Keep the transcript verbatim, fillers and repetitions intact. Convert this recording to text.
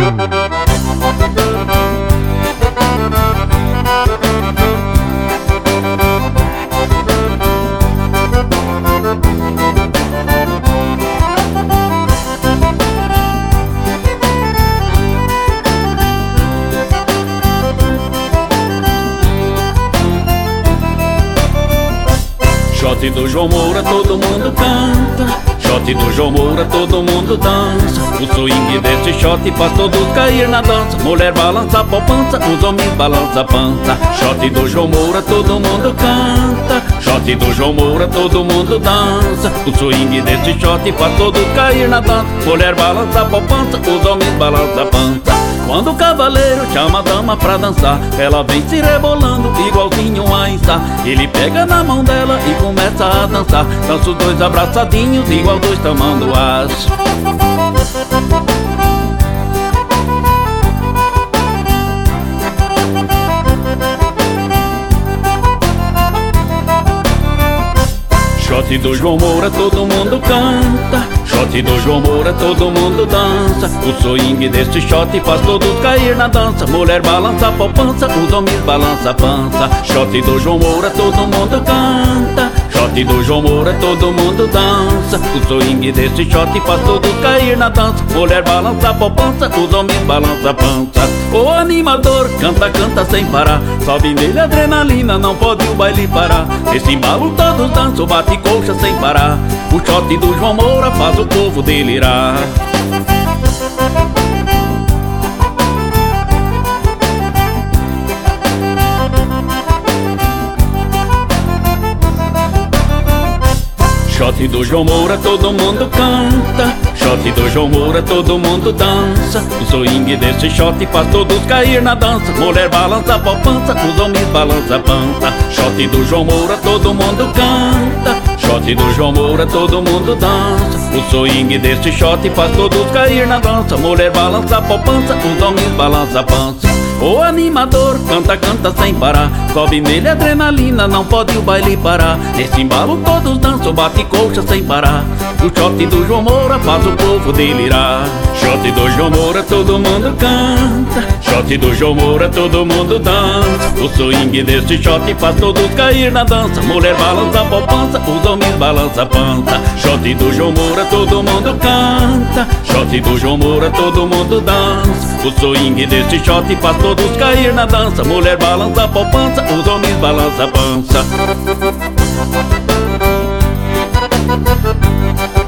Shot do João Moura todo mundo canta, shot do João Moura todo mundo dança. O swing desse shot faz todos cair na dança. Mulher balança a poupança, os homens balança a pança. Shot do João Moura todo mundo canta, shot do João Moura todo mundo dança. O swing desse shot faz todos cair na dança. Mulher balança a poupança, os homens balança a pança. Quando o cavaleiro chama a dama pra dançar, ela vem se rebolando igualzinho a Insa. Ele pega na mão dela e começa a dançar. Dança os dois abraçadinhos igual dois tamanduás. Shot do João Moura todo mundo canta, shot do João Moura todo mundo dança. O swing desse shot faz todos cair na dança. Mulher balança a poupança, os homens balança a pança. Shot do João Moura todo mundo canta, shot do João Moura todo mundo dança. O swing desse shot faz todos cair na dança. Mulher balança a poupança, os homens balança a pança. O animador canta, canta sem parar. Sobe nele a adrenalina, não pode o baile parar. Esse embalo todos dançam, bate coxa sem parar. O shot do João Moura faz o povo delirar. Shot do João Moura todo mundo canta, shot do João Moura todo mundo dança. O swing desse shot faz todos cair na dança. Mulher balança a poupança, os homens balança a pança. Shot do João Moura todo mundo canta, shot do João Moura todo mundo dança. O swing desse shot faz todos cair na dança. Mulher balança a poupança, os homens balança a pança. O animador canta, canta sem parar. Sobe nele a adrenalina, não pode o baile parar. Nesse embalo todos dançam, bate coxa sem parar. O shot do João Moura faz o povo delirar. Shot do João Moura todo mundo canta, shot do João Moura todo mundo dança. O swing desse shot faz todos cair na dança. Mulher balança a poupança, os homens balança a pança. Shot do João Moura todo mundo canta, shot do João Moura todo mundo dança. O swing desse shot faz todos cair na dança. Mulher balança a poupança, os homens balança a pança.